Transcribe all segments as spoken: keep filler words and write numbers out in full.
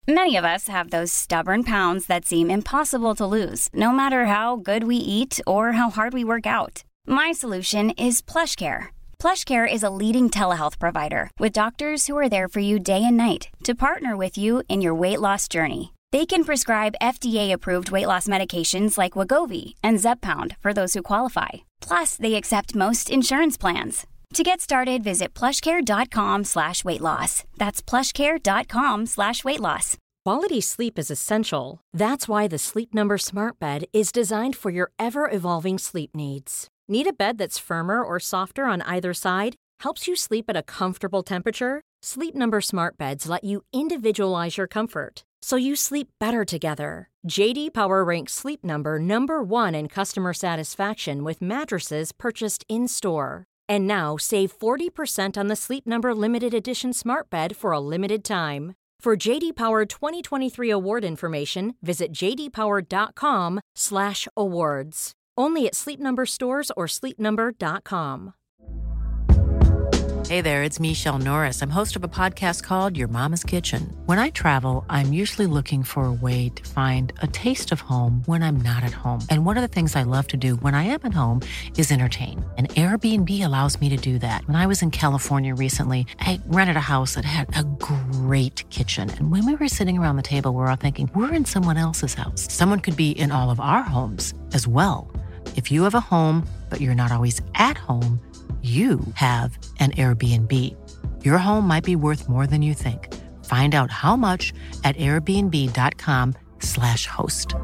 Many of us have those stubborn pounds that seem impossible to lose, no matter how good we eat or how hard we work out. My solution is PlushCare. PlushCare is a leading telehealth provider with doctors who are there for you day and night to partner with you in your weight loss journey. They can prescribe F D A-approved weight loss medications like Wegovy and Zepbound for those who qualify. Plus, they accept most insurance plans. To get started, visit plushcare.com slash weight loss. That's plushcare.com slash weight loss. Quality sleep is essential. That's why the Sleep Number Smart Bed is designed for your ever-evolving sleep needs. Need a bed that's firmer or softer on either side? Helps you sleep at a comfortable temperature? Sleep Number Smart Beds let you individualize your comfort, so you sleep better together. J D Power ranks Sleep Number number one in customer satisfaction with mattresses purchased in-store. And now, save forty percent on the Sleep Number Limited Edition Smart Bed for a limited time. For J D Power twenty twenty-three award information, visit jdpower.com slash awards. Only at Sleep Number stores or sleep number dot com. Hey there, it's Michelle Norris. I'm host of a podcast called Your Mama's Kitchen. When I travel, I'm usually looking for a way to find a taste of home when I'm not at home. And one of the things I love to do when I am at home is entertain. And Airbnb allows me to do that. When I was in California recently, I rented a house that had a great kitchen. And when we were sitting around the table, we were all thinking, we're in someone else's house. Someone could be in all of our homes as well. If you have a home, but you're not always at home, you have an Airbnb. Your home might be worth more than you think. Find out how much at airbnb.com slash host.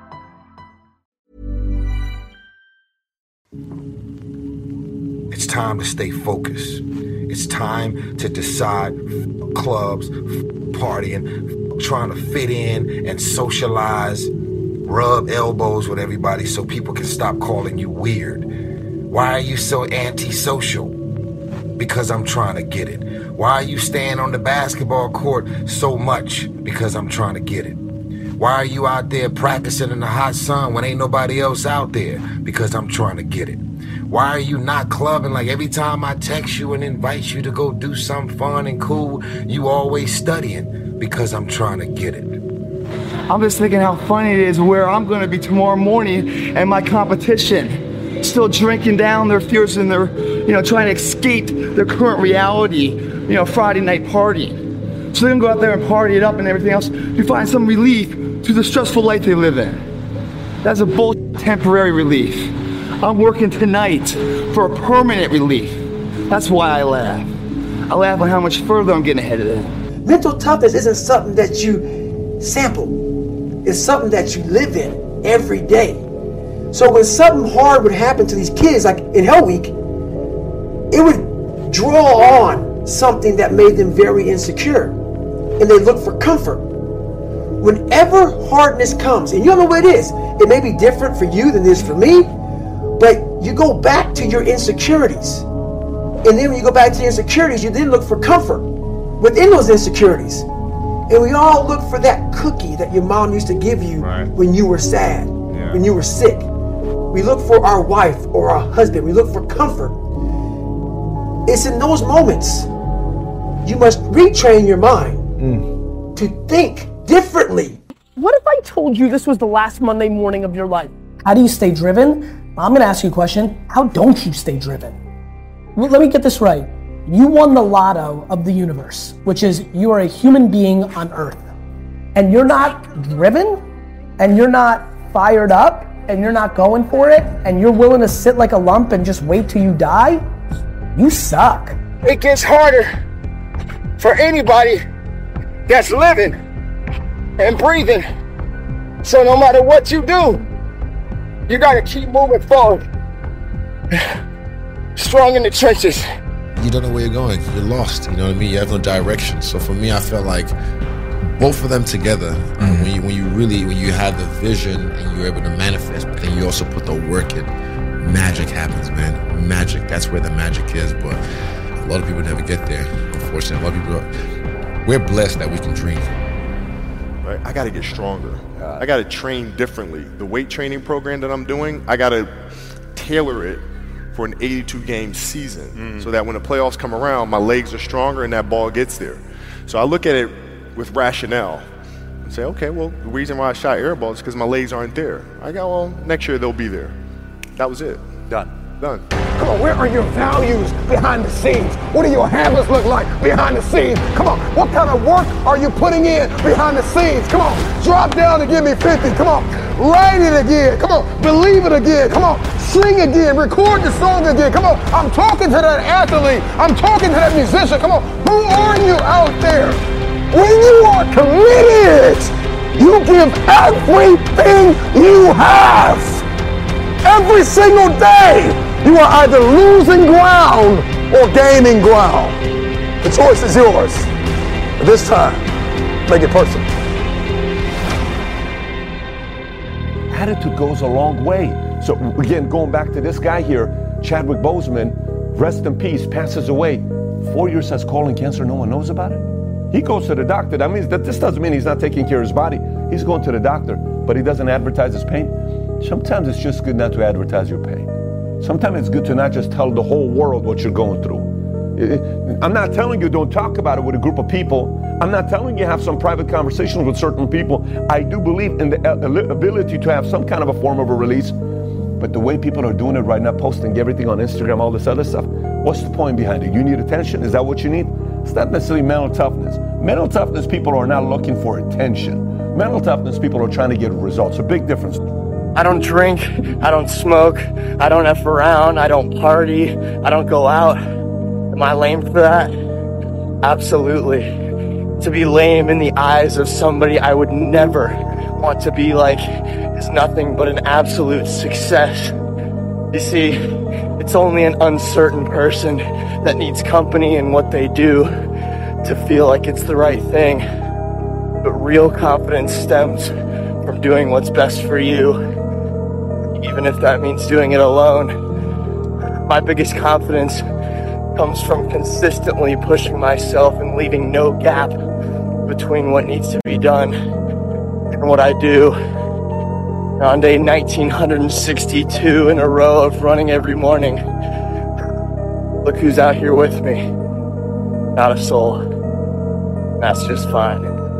It's time to stay focused. It's time to decide clubs, partying, trying to fit in and socialize, rub elbows with everybody so people can stop calling you weird. Why are you so antisocial? Because I'm trying to get it. Why are you staying on the basketball court so much? Because I'm trying to get it. Why are you out there practicing in the hot sun when ain't nobody else out there? Because I'm trying to get it. Why are you not clubbing like every time I text you and invite you to go do something fun and cool, you always studying? Because I'm trying to get it. I'm just thinking how funny it is where I'm going to be tomorrow morning and my competition. Still drinking down their fears and they're, you know, trying to escape their current reality, you know, Friday night partying. So they can go out there and party it up and everything else to find some relief to the stressful life they live in. That's a bull temporary relief. I'm working tonight for a permanent relief. That's why I laugh. I laugh at how much further I'm getting ahead of them. Mental toughness isn't something that you sample. It's something that you live in every day. So when something hard would happen to these kids, like in Hell Week, it would draw on something that made them very insecure. And they look for comfort. Whenever hardness comes, and you don't know what it is, it may be different for you than it is for me, but you go back to your insecurities. And then when you go back to your insecurities, you then look for comfort within those insecurities. And we all look for that cookie that your mom used to give you right. when you were sad, yeah. when you were sick. We look for our wife or our husband. We look for comfort. It's in those moments you must retrain your mind mm. to think differently. What if I told you this was the last Monday morning of your life? How do you stay driven? I'm going to ask you a question. How don't you stay driven? Well, let me get this right. You won the lotto of the universe, which is you are a human being on Earth. And you're not driven? And you're not fired up? And you're not going for it, and you're willing to sit like a lump and just wait till you die, you suck. It gets harder for anybody that's living and breathing. So no matter what you do, you gotta keep moving forward. Strong in the trenches. You don't know where you're going. You're lost, you know what I mean? You have no direction. So for me, I felt like both of them together, mm-hmm. when you when you really, when you have the vision and you're able to manifest, but then you also put the work in, magic happens, man. Magic, that's where the magic is, but a lot of people never get there, unfortunately. A lot of people, are, we're blessed that we can dream. Right? I gotta get stronger. I gotta train differently. The weight training program that I'm doing, I gotta tailor it for an eighty-two game season, mm-hmm. so that when the playoffs come around, my legs are stronger and that ball gets there. So I look at it with rationale. Say, okay, well, the reason why I shot air balls is because my legs aren't there. I go, well, next year they'll be there. That was it. Done. Done. Come on, where are your values behind the scenes? What do your habits look like behind the scenes? Come on, what kind of work are you putting in behind the scenes? Come on, drop down and give me fifty. Come on, write it again. Come on, believe it again. Come on, sing again, record the song again. Come on, I'm talking to that athlete. I'm talking to that musician. Come on, who are you out there? When you are committed, you give everything you have. Every single day, you are either losing ground or gaining ground. The choice is yours. But this time, make it personal. Attitude goes a long way. So again, going back to this guy here, Chadwick Boseman, rest in peace, passes away. Four years has colon cancer, no one knows about it. He goes to the doctor. That means that this doesn't mean he's not taking care of his body. He's going to the doctor, but he doesn't advertise his pain. Sometimes it's just good not to advertise your pain. Sometimes it's good to not just tell the whole world what you're going through. I'm not telling you don't talk about it with a group of people. I'm not telling you have some private conversations with certain people. I do believe in the ability to have some kind of a form of a release. But the way people are doing it right now, posting everything on Instagram, all this other stuff, what's the point behind it? You need attention? Is that what you need? It's not necessarily mental toughness. Mental toughness people are not looking for attention. Mental toughness people are trying to get results. A big difference. I don't drink, I don't smoke, I don't F around, I don't party, I don't go out. Am I lame for that? Absolutely. To be lame in the eyes of somebody I would never want to be like is nothing but an absolute success. You see, it's only an uncertain person that needs company in what they do to feel like it's the right thing. But real confidence stems from doing what's best for you, even if that means doing it alone. My biggest confidence comes from consistently pushing myself and leaving no gap between what needs to be done and what I do. On day nineteen sixty-two in a row of running every morning, look who's out here with me. Not a soul. That's just fine.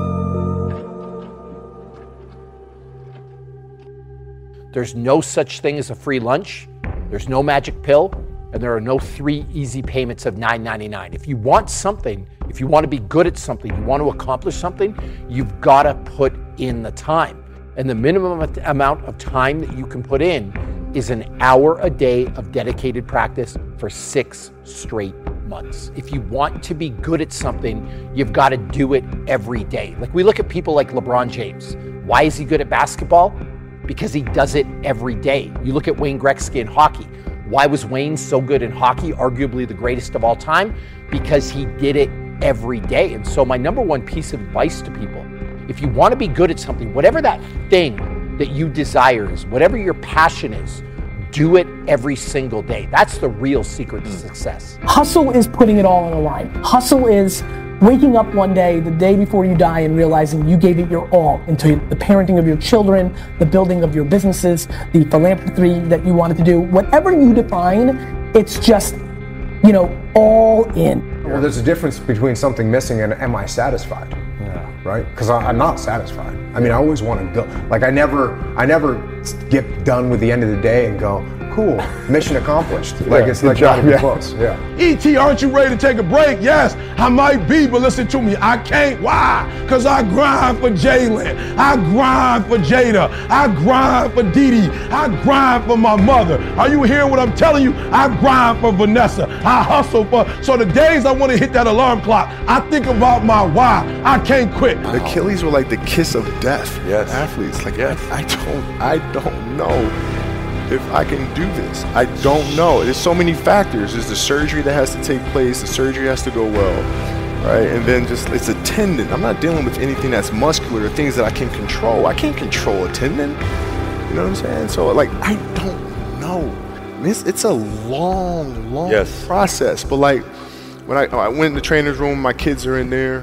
There's no such thing as a free lunch. There's no magic pill. And there are no three easy payments of nine ninety-nine. If you want something, if you want to be good at something, you want to accomplish something, you've got to put in the time. And the minimum amount of time that you can put in is an hour a day of dedicated practice for six straight months. If you want to be good at something, you've got to do it every day. Like we look at people like LeBron James. Why is he good at basketball? Because he does it every day. You look at Wayne Gretzky in hockey. Why was Wayne so good in hockey, arguably the greatest of all time? Because he did it every day. And so my number one piece of advice to people, if you want to be good at something, whatever that thing that you desire is, whatever your passion is, do it every single day. That's the real secret to success. Hustle is putting it all on the line. Hustle is waking up one day, the day before you die, and realizing you gave it your all into the parenting of your children, the building of your businesses, the philanthropy that you wanted to do. Whatever you define, it's just, you know, all in. Well, there's a difference between something missing and am I satisfied? Yeah. Right? Because I'm not satisfied. I mean, I always want to go. Like, I never, I never get done with the end of the day and go, cool, mission accomplished. Like, yeah, it's like not even close. Yeah. E T, aren't you ready to take a break? Yes, I might be, but listen to me. I can't. Why? Because I grind for Jalen. I grind for Jada. I grind for Dee Dee. I grind for my mother. Are you hearing what I'm telling you? I grind for Vanessa. I hustle for. So the days I want to hit that alarm clock, I think about my why. I can't quit. The Achilles were like the kiss of death. Yes. Athletes. Like, yes. I, I don't, I don't know if I can do this. I don't know. There's so many factors. There's the surgery that has to take place. The surgery has to go well, right? And then just, it's a tendon. I'm not dealing with anything that's muscular or things that I can control. I can't control a tendon. You know what I'm saying? So, like, I don't know. I mean, it's, it's a long, long yes. process. But, like, when I, I went in the trainer's room, my kids are in there.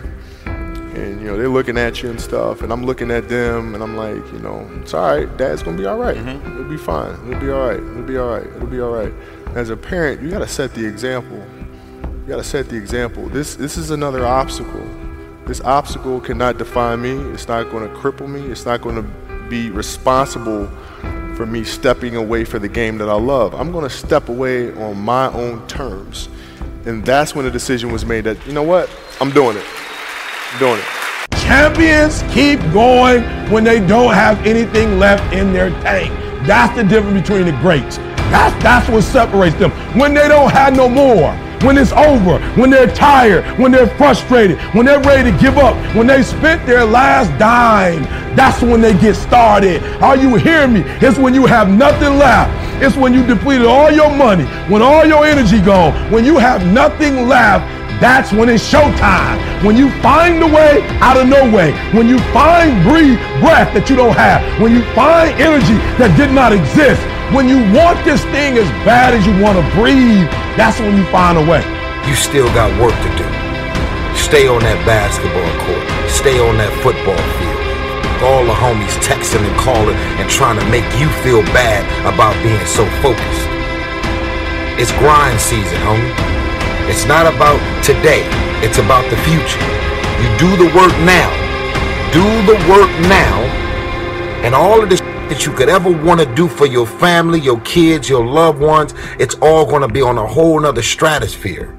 And, you know, they're looking at you and stuff, and I'm looking at them, and I'm like, you know, it's all right. Dad's going to be all right. Mm-hmm. It'll be fine. It'll be all right. It'll be all right. It'll be all right. As a parent, you got to set the example. You got to set the example. This this is another obstacle This obstacle cannot define me. It's not going to cripple me. It's not going to be responsible for me stepping away for the game that I love. I'm going to step away on my own terms. And that's when the decision was made that, you know what, I'm doing it. I'm doing it. Champions keep going when they don't have anything left in their tank. That's the difference between the greats. That's, that's what separates them. When they don't have no more, when it's over, when they're tired, when they're frustrated, when they're ready to give up, when they spent their last dime, that's when they get started. Are you hearing me? It's when you have nothing left. It's when you depleted all your money, when all your energy gone, when you have nothing left. That's when it's showtime. When you find the way out of no way. When you find breathe breath that you don't have. When you find energy that did not exist. When you want this thing as bad as you want to breathe, that's when you find a way. You still got work to do. Stay on that basketball court. Stay on that football field. All the homies texting and calling and trying to make you feel bad about being so focused. It's grind season, homie. It's not about today. It's about the future. You do the work now. Do the work now. And all of this that you could ever want to do for your family, your kids, your loved ones, it's all going to be on a whole nother stratosphere.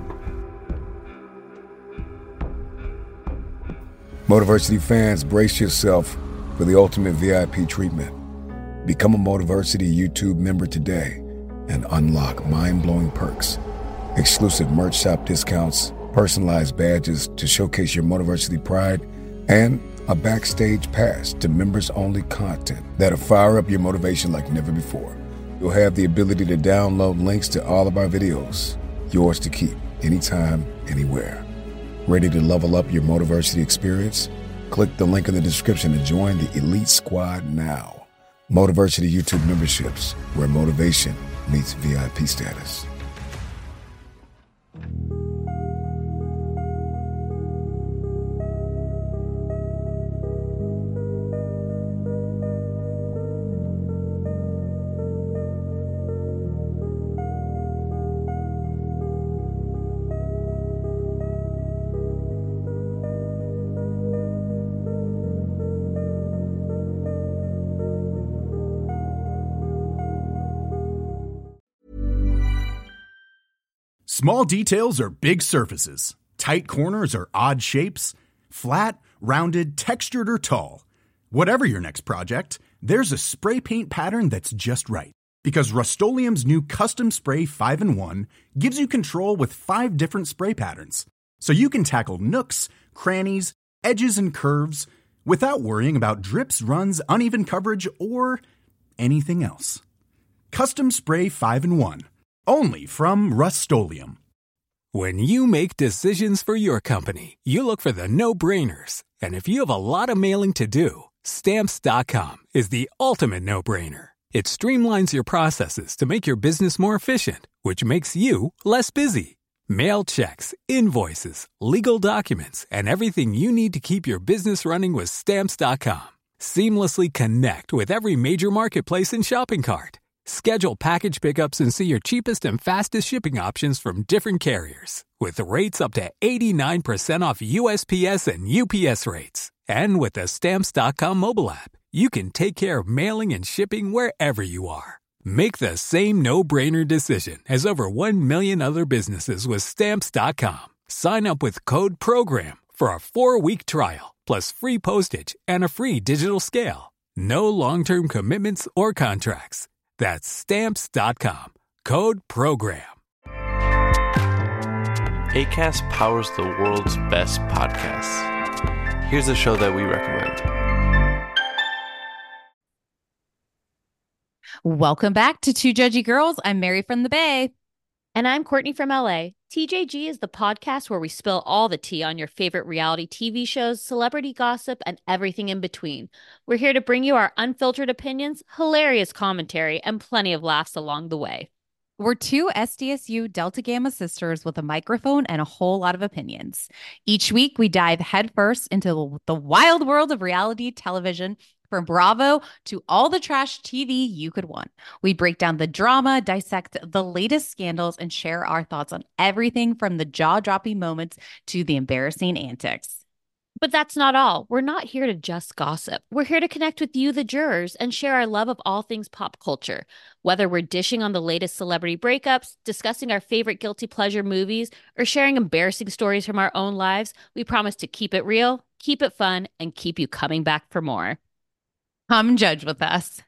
Motiversity fans, brace yourself for the ultimate V I P treatment. Become a Motiversity YouTube member today and unlock mind-blowing perks. Exclusive merch shop discounts, personalized badges to showcase your Motiversity pride, and a backstage pass to members-only content that'll fire up your motivation like never before. You'll have the ability to download links to all of our videos, yours to keep, anytime, anywhere. Ready to level up your Motiversity experience? Click the link in the description to join the Elite Squad now. Motiversity YouTube memberships, where motivation meets V I P status. Small details are big surfaces. Tight corners are odd shapes. Flat, rounded, textured, or tall. Whatever your next project, there's a spray paint pattern that's just right. Because Rust-Oleum's new Custom Spray five in one gives you control with five different spray patterns. So you can tackle nooks, crannies, edges, and curves without worrying about drips, runs, uneven coverage, or anything else. Custom Spray five in one. Only from Rust-Oleum. When you make decisions for your company, you look for the no-brainers. And if you have a lot of mailing to do, Stamps dot com is the ultimate no-brainer. It streamlines your processes to make your business more efficient, which makes you less busy. Mail checks, invoices, legal documents, and everything you need to keep your business running with Stamps dot com. Seamlessly connect with every major marketplace and shopping cart. Schedule package pickups and see your cheapest and fastest shipping options from different carriers. With rates up to eighty-nine percent off U S P S and U P S rates. And with the Stamps dot com mobile app, you can take care of mailing and shipping wherever you are. Make the same no-brainer decision as over one million other businesses with Stamps dot com. Sign up with code PROGRAM for a four-week trial, plus free postage and a free digital scale. No long-term commitments or contracts. That's Stamps dot com. Code PROGRAM. Acast powers the world's best podcasts. Here's a show that we recommend. Welcome back to Two Judgy Girls. I'm Mary from the Bay. And I'm Courtney from L A. T J G is the podcast where we spill all the tea on your favorite reality T V shows, celebrity gossip, and everything in between. We're here to bring you our unfiltered opinions, hilarious commentary, and plenty of laughs along the way. We're two S D S U Delta Gamma sisters with a microphone and a whole lot of opinions. Each week, we dive headfirst into the wild world of reality television, from Bravo to all the trash T V you could want. We break down the drama, dissect the latest scandals, and share our thoughts on everything from the jaw-dropping moments to the embarrassing antics. But that's not all. We're not here to just gossip. We're here to connect with you, the jurors, and share our love of all things pop culture. Whether we're dishing on the latest celebrity breakups, discussing our favorite guilty pleasure movies, or sharing embarrassing stories from our own lives, we promise to keep it real, keep it fun, and keep you coming back for more. Come judge with us.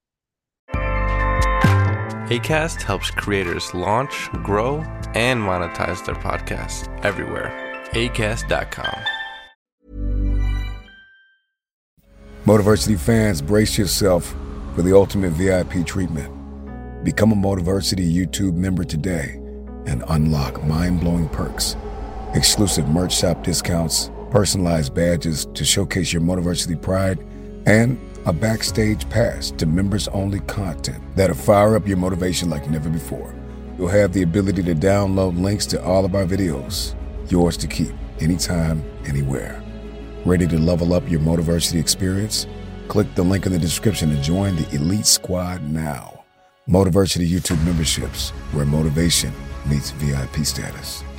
Acast helps creators launch, grow, and monetize their podcasts everywhere. acast dot com. Motiversity fans, brace yourself for the ultimate V I P treatment. Become a Motiversity YouTube member today and unlock mind-blowing perks, exclusive merch shop discounts, personalized badges to showcase your Motiversity pride, and a backstage pass to members-only content that'll fire up your motivation like never before. You'll have the ability to download links to all of our videos, yours to keep, anytime, anywhere. Ready to level up your Motiversity experience? Click the link in the description to join the Elite Squad now. Motiversity YouTube memberships, where motivation meets V I P status.